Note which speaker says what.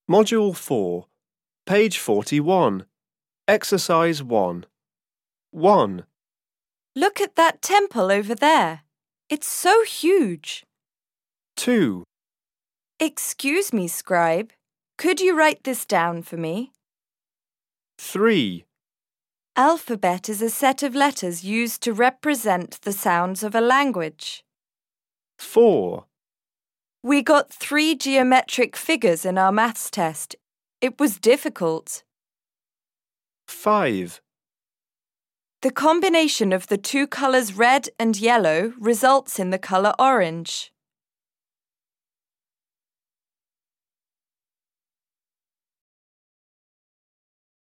Speaker 1: Module 4, page 41, Exercise 1. 1,
Speaker 2: Look at that temple over there. It's so huge.
Speaker 1: 2,
Speaker 2: Excuse me, scribe. Could you write this down for me?
Speaker 1: 3,
Speaker 2: Alphabet is a set of letters used to represent the sounds of a language.
Speaker 1: 4,
Speaker 2: We got 3 geometric figures in our maths test. It was difficult.
Speaker 1: 5,
Speaker 2: The combination of the two colors red and yellow results in the color orange.